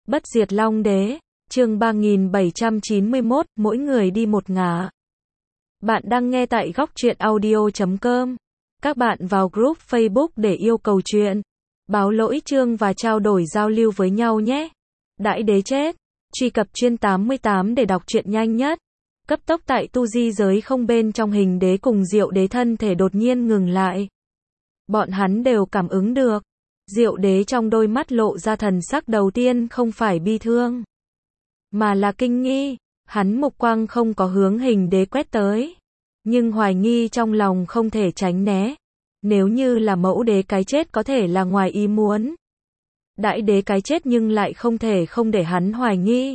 Bất diệt Long Đế, chương 3791, mỗi người đi một ngả. Bạn đang nghe tại góc truyện audio.com. Các bạn vào group Facebook để yêu cầu chuyện, báo lỗi chương và trao đổi giao lưu với nhau nhé. Đại đế chết. Truy cập chuyên 88 để đọc truyện nhanh nhất. Cấp tốc tại tu di giới không bên trong hình đế cùng Diệu đế thân thể đột nhiên ngừng lại. Bọn hắn đều cảm ứng được. Diệu đế trong đôi mắt lộ ra thần sắc đầu tiên không phải bi thương, mà là kinh nghi. Hắn mục quang không có hướng hình đế quét tới, nhưng hoài nghi trong lòng không thể tránh né. Nếu như là mẫu đế cái chết có thể là ngoài ý muốn, đại đế cái chết nhưng lại không thể không để hắn hoài nghi.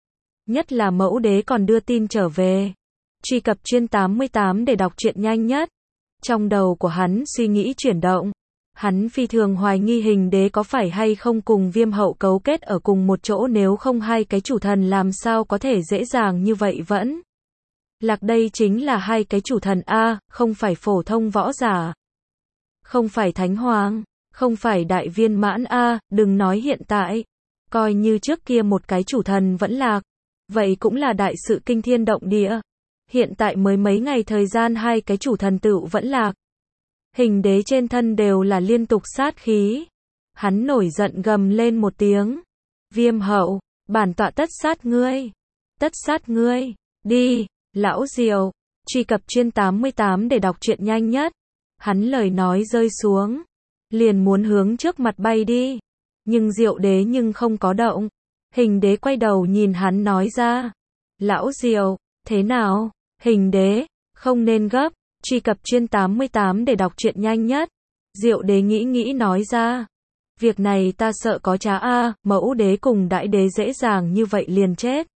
Nhất là mẫu đế còn đưa tin trở về. Truy cập chuyên 88 để đọc truyện nhanh nhất. Trong đầu của hắn suy nghĩ chuyển động. Hắn phi thường hoài nghi hình đế có phải hay không cùng Viêm hậu cấu kết ở cùng một chỗ, nếu không hai cái chủ thần làm sao có thể dễ dàng như vậy vẫn lạc. Đây chính là hai cái chủ thần A, không phải phổ thông võ giả, không phải thánh hoàng, không phải đại viên mãn A, đừng nói hiện tại. Coi như trước kia một cái chủ thần vẫn lạc, vậy cũng là đại sự kinh thiên động địa. Hiện tại mới mấy ngày thời gian hai cái chủ thần tựu vẫn lạc. Hình đế trên thân đều là liên tục sát khí. Hắn nổi giận gầm lên một tiếng. Viêm hậu, bản tọa tất sát ngươi. Tất sát ngươi. Đi, lão Diệu. Truy cập chuyên 88 để đọc truyện nhanh nhất. Hắn lời nói rơi xuống, liền muốn hướng trước mặt bay đi. Nhưng Diệu đế nhưng không có động. Hình đế quay đầu nhìn hắn nói ra. Lão Diệu, thế nào? Hình đế, không nên gấp. Truy cập chuyên 88 để đọc truyện nhanh nhất. Diệu đế nghĩ nói ra. Việc này ta sợ có trá A, mẫu đế cùng đại đế dễ dàng như vậy liền chết.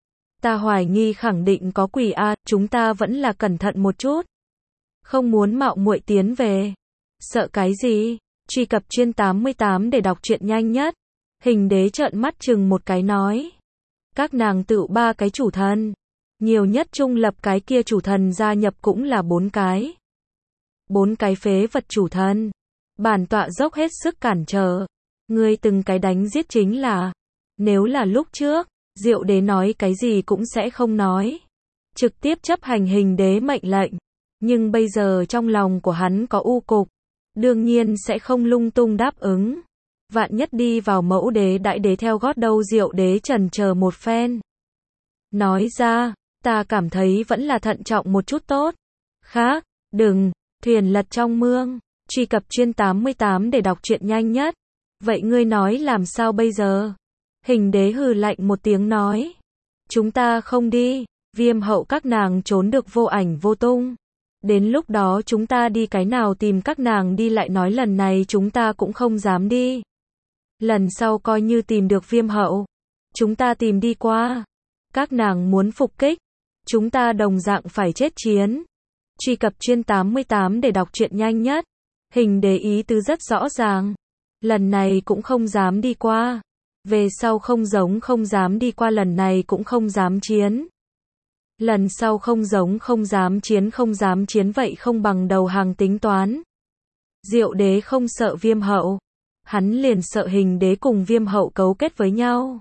Ta hoài nghi khẳng định có quỷ A, chúng ta vẫn là cẩn thận một chút. Không muốn mạo muội tiến về. Sợ cái gì? Truy cập chuyên 88 để đọc truyện nhanh nhất. Hình đế trợn mắt chừng một cái nói. Các nàng tự ba cái chủ thần. Nhiều nhất trung lập cái kia chủ thần gia nhập cũng là 4 cái. 4 cái phế vật chủ thần. Bản tọa dốc hết sức cản trở. Ngươi từng cái đánh giết chính là. Nếu là lúc trước, Diệu đế nói cái gì cũng sẽ không nói. Trực tiếp chấp hành hình đế mệnh lệnh. Nhưng bây giờ trong lòng của hắn có u cục. Đương nhiên sẽ không lung tung đáp ứng. Vạn nhất đi vào mẫu đế đại đế theo gót đâu. Diệu đế chần chờ một phen. Nói ra. Ta cảm thấy vẫn là thận trọng một chút tốt. Khác, đừng, thuyền lật trong mương. Truy cập chuyên 88 để đọc truyện nhanh nhất. Vậy ngươi nói làm sao bây giờ? Hình đế hừ lạnh một tiếng nói. Chúng ta không đi, Viêm hậu các nàng trốn được vô ảnh vô tung. Đến lúc đó chúng ta đi cái nào tìm các nàng đi, lại nói lần này chúng ta cũng không dám đi. Lần sau coi như tìm được Viêm hậu, chúng ta tìm đi qua. Các nàng muốn phục kích, chúng ta đồng dạng phải chết chiến. Truy cập chuyên 88 để đọc truyện nhanh nhất. Hình đế ý tứ rất rõ ràng. Lần này cũng không dám đi qua. Về sau không giống không dám đi qua, lần này cũng không dám chiến. Lần sau không giống không dám chiến vậy không bằng đầu hàng tính toán. Diệu đế không sợ Viêm hậu. Hắn liền sợ hình đế cùng Viêm hậu cấu kết với nhau.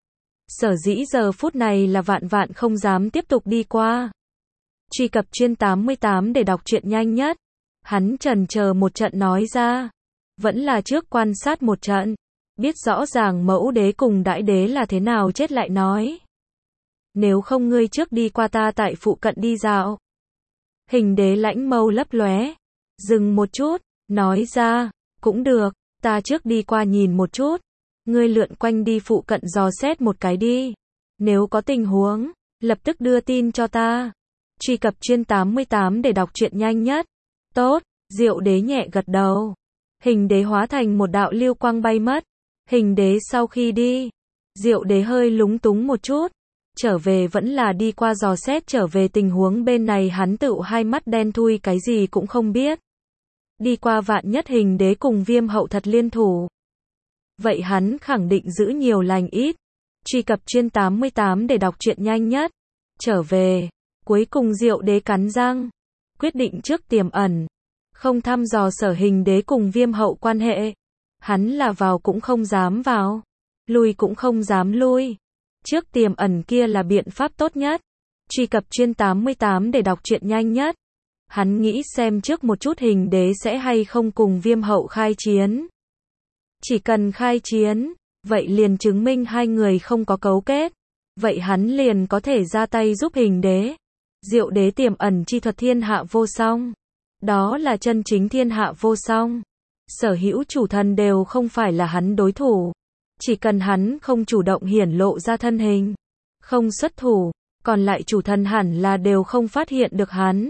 Sở dĩ giờ phút này là vạn không dám tiếp tục đi qua. Truy cập chuyên 88 để đọc truyện nhanh nhất. Hắn chần chờ một trận nói ra. Vẫn là trước quan sát một trận. Biết rõ ràng mẫu đế cùng đại đế là thế nào chết lại nói. Nếu không ngươi trước đi qua, ta tại phụ cận đi dạo. Hình đế lãnh mâu lấp lóe. Dừng một chút, nói ra. Cũng được, ta trước đi qua nhìn một chút. Ngươi lượn quanh đi phụ cận dò xét một cái đi. Nếu có tình huống, lập tức đưa tin cho ta. Truy cập chuyên 88 để đọc truyện nhanh nhất. Tốt, Diệu đế nhẹ gật đầu. Hình đế hóa thành một đạo lưu quang bay mất. Hình đế sau khi đi, Diệu đế hơi lúng túng một chút. Trở về vẫn là đi qua dò xét trở về tình huống bên này, hắn tựu hai mắt đen thui cái gì cũng không biết. Đi qua vạn nhất hình đế cùng Viêm hậu thật liên thủ. Vậy hắn khẳng định giữ nhiều lành ít. Truy cập chuyên 88 để đọc truyện nhanh nhất. Trở về, cuối cùng Diệu đế cắn răng, quyết định trước tiềm ẩn, không thăm dò sở hình đế cùng Viêm hậu quan hệ. Hắn là vào cũng không dám vào. lui cũng không dám lui. Trước tiềm ẩn kia là biện pháp tốt nhất. Truy cập chuyên 88 để đọc truyện nhanh nhất. Hắn nghĩ xem trước một chút Hình Đế sẽ hay không cùng Viêm Hậu khai chiến. Chỉ cần khai chiến, vậy liền chứng minh hai người không có cấu kết. Vậy hắn liền có thể ra tay giúp Hình Đế. Diệu Đế tiềm ẩn chi thuật thiên hạ vô song. Đó là chân chính thiên hạ vô song. Sở hữu chủ thần đều không phải là hắn đối thủ. Chỉ cần hắn không chủ động hiển lộ ra thân hình, không xuất thủ, còn lại chủ thần hẳn là đều không phát hiện được hắn.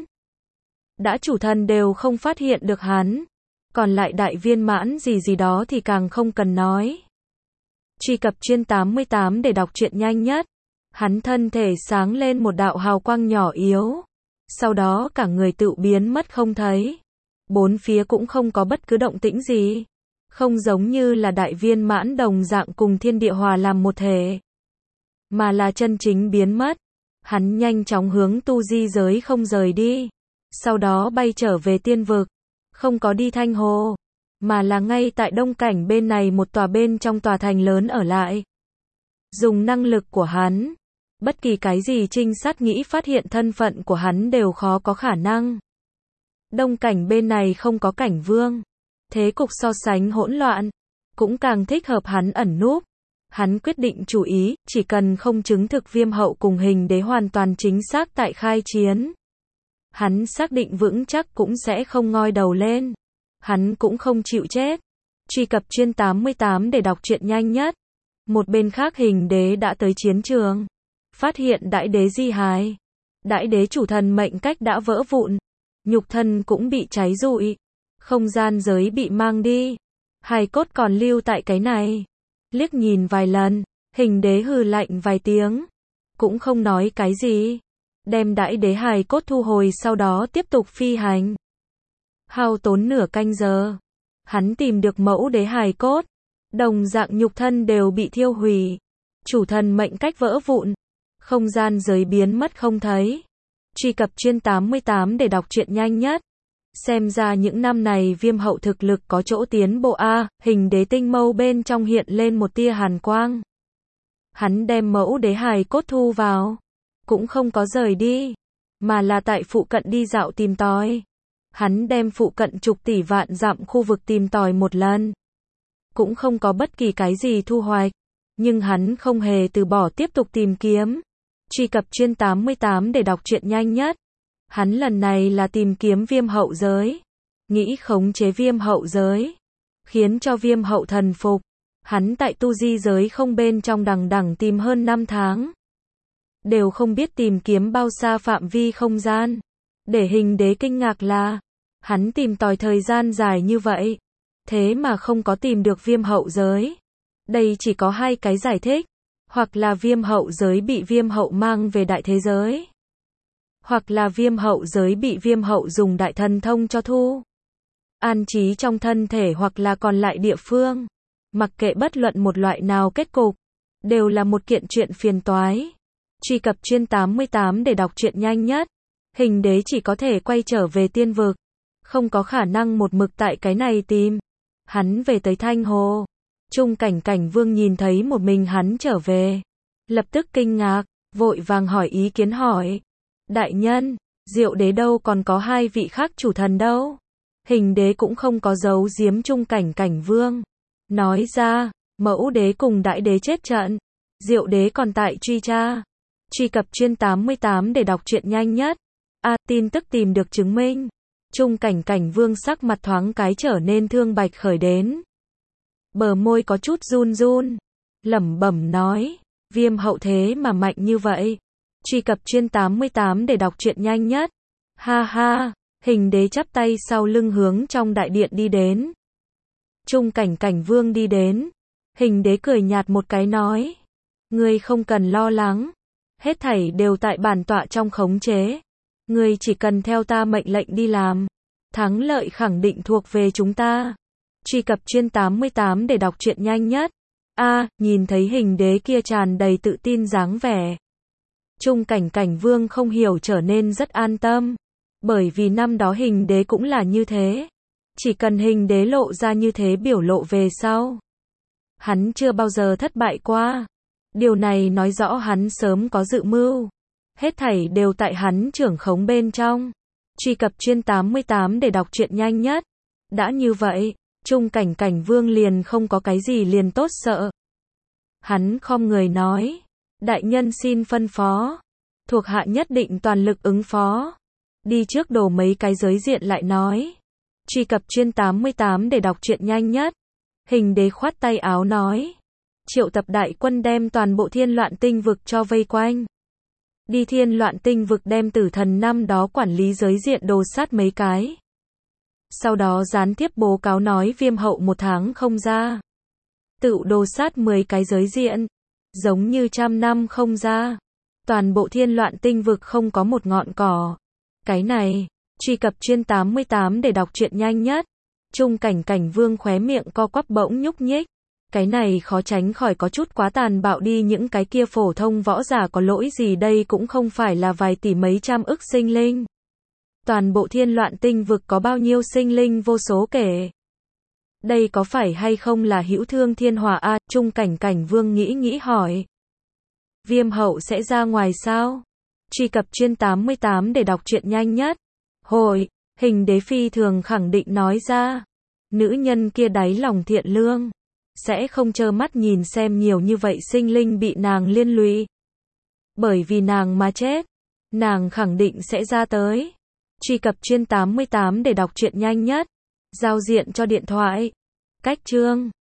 Đã chủ thần đều không phát hiện được hắn, còn lại đại viên mãn gì đó thì càng không cần nói. Truy cập chuyên 88 để đọc truyện nhanh nhất. Hắn thân thể sáng lên một đạo hào quang nhỏ yếu. Sau đó cả người tự biến mất không thấy. Bốn phía cũng không có bất cứ động tĩnh gì. Không giống như là đại viên mãn đồng dạng cùng thiên địa hòa làm một thể. Mà là chân chính biến mất. Hắn nhanh chóng hướng tu di giới không rời đi. Sau đó bay trở về tiên vực. Không có đi Thanh Hồ. Mà là ngay tại đông cảnh bên này một tòa bên trong tòa thành lớn ở lại. Dùng năng lực của hắn. Bất kỳ cái gì trinh sát nghĩ phát hiện thân phận của hắn đều khó có khả năng. Đông cảnh bên này không có cảnh vương. Thế cục so sánh hỗn loạn. Cũng càng thích hợp hắn ẩn núp. Hắn quyết định chú ý, chỉ cần không chứng thực Viêm Hậu cùng Hình Đế hoàn toàn chính xác tại khai chiến. Hắn xác định vững chắc cũng sẽ không ngoi đầu lên. Hắn cũng không chịu chết. Truy cập chuyên 88 để đọc truyện nhanh nhất. Một bên khác Hình Đế đã tới chiến trường. Phát hiện Đại Đế di hài. Đại Đế chủ thần mệnh cách đã vỡ vụn. Nhục thân cũng bị cháy rụi. Không gian giới bị mang đi. Hài cốt còn lưu tại cái này. Liếc nhìn vài lần, Hình Đế hừ lạnh vài tiếng. Cũng không nói cái gì. Đem Đại Đế hài cốt thu hồi sau đó tiếp tục phi hành. Hao tốn nửa canh giờ. Hắn tìm được mẫu đế hài cốt. Đồng dạng nhục thân đều bị thiêu hủy. Chủ thần mệnh cách vỡ vụn. Không gian giới biến mất không thấy. Truy cập chuyên 88 để đọc truyện nhanh nhất. Xem ra những năm này Viêm Hậu thực lực có chỗ tiến bộ a. Hình Đế tinh mâu bên trong hiện lên một tia hàn quang. Hắn đem mẫu đế hài cốt thu vào. Cũng không có rời đi. Mà là tại phụ cận đi dạo tìm tòi. Hắn đem phụ cận chục tỷ vạn dặm khu vực tìm tòi một lần. Cũng không có bất kỳ cái gì thu hoạch. Nhưng hắn không hề từ bỏ tiếp tục tìm kiếm. Truy cập chuyên 88 để đọc truyện nhanh nhất. Hắn lần này là tìm kiếm Viêm Hậu giới. Nghĩ khống chế Viêm Hậu giới. Khiến cho Viêm Hậu thần phục. Hắn tại tu di giới không bên trong đằng đẵng tìm hơn 5 tháng. Đều không biết tìm kiếm bao xa phạm vi không gian. Để Hình Đế kinh ngạc là, hắn tìm tòi thời gian dài như vậy. Thế mà không có tìm được Viêm Hậu giới. Đây chỉ có hai cái giải thích. Hoặc là Viêm Hậu giới bị Viêm Hậu mang về đại thế giới. Hoặc là Viêm Hậu giới bị Viêm Hậu dùng đại thần thông cho thu. An trí trong thân thể hoặc là còn lại địa phương. Mặc kệ bất luận một loại nào kết cục. Đều là một kiện chuyện phiền toái. Truy cập chuyên 88 để đọc truyện nhanh nhất. Hình Đế chỉ có thể quay trở về tiên vực. Không có khả năng một mực tại cái này tìm. Hắn về tới Thanh Hồ. Trung cảnh cảnh vương nhìn thấy một mình hắn trở về. Lập tức kinh ngạc, vội vàng hỏi ý kiến hỏi. Đại nhân, Diệu Đế đâu còn có hai vị khác chủ thần đâu. Hình Đế cũng không có giấu giếm Trung cảnh cảnh vương. Nói ra, mẫu đế cùng đại đế chết trận. Diệu Đế còn tại truy tra. Truy cập chuyên 88 để đọc truyện nhanh nhất. Tin tức tìm được chứng minh. Trung cảnh cảnh vương sắc mặt thoáng cái trở nên thương bạch khởi đến. Bờ môi có chút run run. Lẩm bẩm nói. Viêm Hậu thế mà mạnh như vậy. Truy cập chuyên 88 để đọc truyện nhanh nhất. Ha ha. Hình Đế chắp tay sau lưng hướng trong đại điện đi đến. Trung cảnh cảnh vương đi đến. Hình Đế cười nhạt một cái nói. Ngươi không cần lo lắng. Hết thảy đều tại bản tọa trong khống chế. Ngươi chỉ cần theo ta mệnh lệnh đi làm. Thắng lợi khẳng định thuộc về chúng ta. Truy cập chuyên 88 để đọc truyện nhanh nhất. Nhìn thấy Hình Đế kia tràn đầy tự tin dáng vẻ. Trung cảnh cảnh vương không hiểu trở nên rất an tâm. Bởi vì năm đó Hình Đế cũng là như thế. Chỉ cần Hình Đế lộ ra như thế biểu lộ về sau. Hắn chưa bao giờ thất bại qua. Điều này nói rõ hắn sớm có dự mưu. Hết thảy đều tại hắn trưởng khống bên trong. Truy cập Chuyên 88 để đọc truyện nhanh nhất. Đã như vậy, Trung Cảnh Cảnh Vương liền không có cái gì liền tốt sợ. Hắn khom người nói, đại nhân xin phân phó, thuộc hạ nhất định toàn lực ứng phó. Đi trước đổ mấy cái giới diện lại nói. Truy cập Chuyên 88 để đọc truyện nhanh nhất. Hình đế khoát tay áo nói, triệu tập đại quân đem toàn bộ Thiên Loạn Tinh vực cho vây quanh. Đi Thiên Loạn Tinh vực đem Tử Thần năm đó quản lý giới diện đồ sát mấy cái. Sau đó gián tiếp bố cáo nói Viêm hậu 1 tháng không ra. Tự đồ sát 10 cái giới diện. Giống như 100 năm không ra. Toàn bộ Thiên Loạn Tinh vực không có một ngọn cỏ. Cái này, truy cập Chuyên 88 để đọc truyện nhanh nhất. Trung Cảnh Cảnh Vương khóe miệng co quắp bỗng nhúc nhích. Cái này khó tránh khỏi có chút quá tàn bạo đi, những cái kia phổ thông võ giả có lỗi gì, đây cũng không phải là vài tỷ mấy trăm ức sinh linh. Toàn bộ Thiên Loạn Tinh vực có bao nhiêu sinh linh vô số kể. Đây có phải hay không là hữu thương thiên hòa a? Trung Cảnh Cảnh Vương nghĩ hỏi. Viêm hậu sẽ ra ngoài sao? Truy cập Chuyên 88 để đọc truyện nhanh nhất. Hồi, hình đế phi thường khẳng định nói ra. Nữ nhân kia đáy lòng thiện lương. Sẽ không trơ mắt nhìn xem nhiều như vậy sinh linh bị nàng liên lụy. Bởi vì nàng mà chết. Nàng khẳng định sẽ ra tới. Truy cập Chuyên 88 để đọc truyện nhanh nhất. Giao diện cho điện thoại. Cách chương